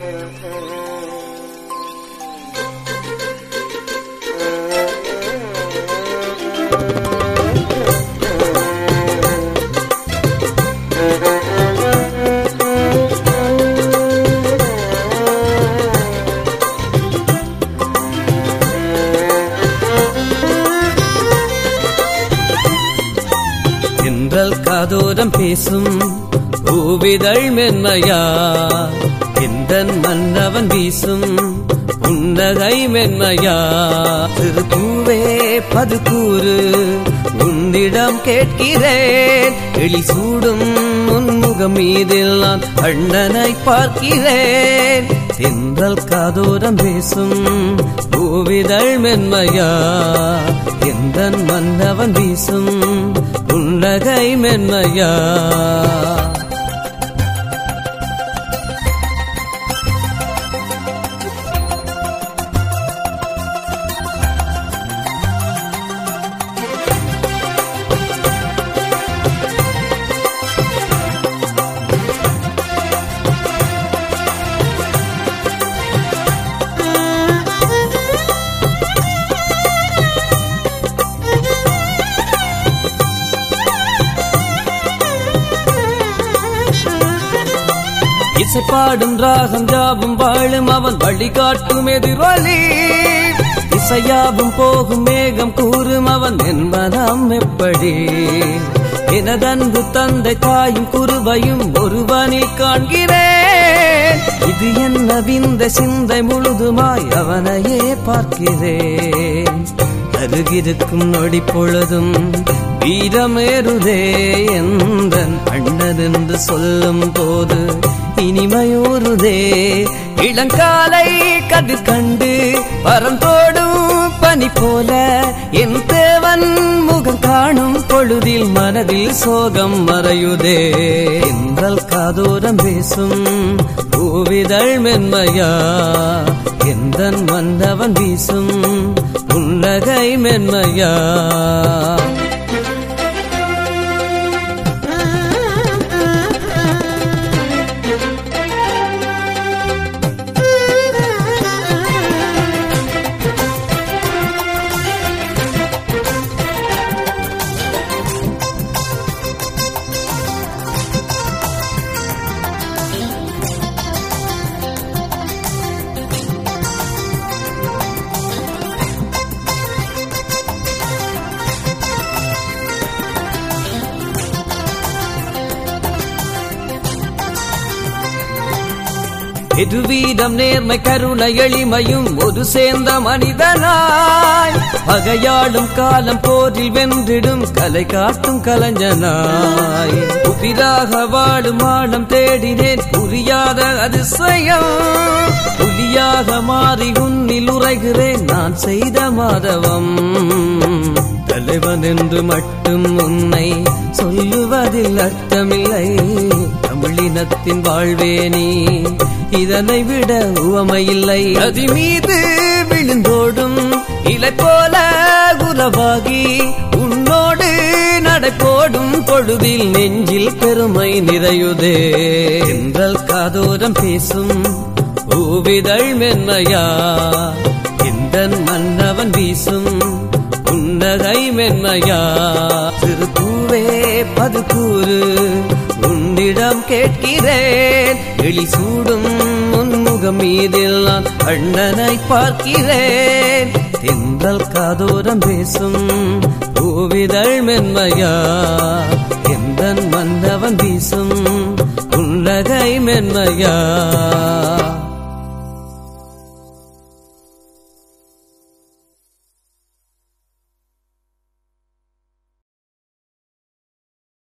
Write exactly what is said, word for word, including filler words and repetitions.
காதோரம் பேசும் பூவிதழ் மென்மையா எந்தன் மன்னவன் வீசும் புன்னகை மென்மையா சிறு பூவே பதுக்கூறு உன்னிடம் கேட்கிறேன் எழி சூடும் உன்முகம் மீதில் நான் அண்ணனை பார்க்கிறேன் தென்றல் காதோரம் பேசும் பூவிதழ் மென்மையா எந்தன் மன்னவன் வீசும் புன்னகை மென்மையா இசைப்பாடும் ராகம் ஜாபம் வாழும் அவன் வழிகாட்டும் எதிரொலி இசையாவும் போகும் மேகம் கூறும் அவன் என்பதாம் எப்படி எனதன்பு தந்தை தாயும் குருவையும் ஒருவனில் காண்கிறேன் இது என்ன விந்த சிந்தை முழுதுமாய் அவனையே பார்க்கிறேன் அருகிருக்கும் நொடி பொழுதும் வீரமேறுதே எந்தன் அண்ணன் என்று சொல்லும் போது இனிமையூறுதே இளங்காலை கதிர் கண்டு பரந்தோடும் பனி போல என் தேவன் முகம் காணும் பொழுதில் மனதில் சோகம் மறையுதே எந்தல் காதோரம் பேசும் பூவிதழ் மென்மையா எந்தன் மன்னவன் வீசும் புன்னகை மென்மையா எதுவீதம் நேர்மை கருணை எளிமையும் ஒரு சேர்ந்த மனிதனாய் பகையாடும் காலம் போரில் வென்றிடும் கலை காட்டும் கலைஞனாய் புதிராக வாடும் ஆழம் தேடினேன் புரியாத அதிசயம் புலியாக மாறி உன்னில் உரைகிறேன் நான் செய்த மாதவம் தலைவன் என்று மட்டும் உன்னை சொல்லுவதில் அர்த்தமில்லை தமிழினத்தின் வாழ்வே நீ இதனை விட உவமையில்லை அதி மீது விழுந்தோடும் இலை போல குலவாகி உன்னோடு நடைபோடும் பொழுதில் நெஞ்சில் பெருமை நிறையுதே தென்றல் காதோரம் பேசும் பூவிதழ் மென்மையா எந்தன் மன்னவன் வீசும் புன்னகை மென்மையா சிறு பூவே பதுக்கூறு உன்னிடம் கேட்கிறேன் எழி சூடும் உன்முகம் மீதில் நான் அண்ணனை பார்க்கிறேன் தென்றல் காதோரம் பேசும் பூவிதழ் மென்மையா எந்தன் மன்னவன் வீசும் புன்னகை மென்மையா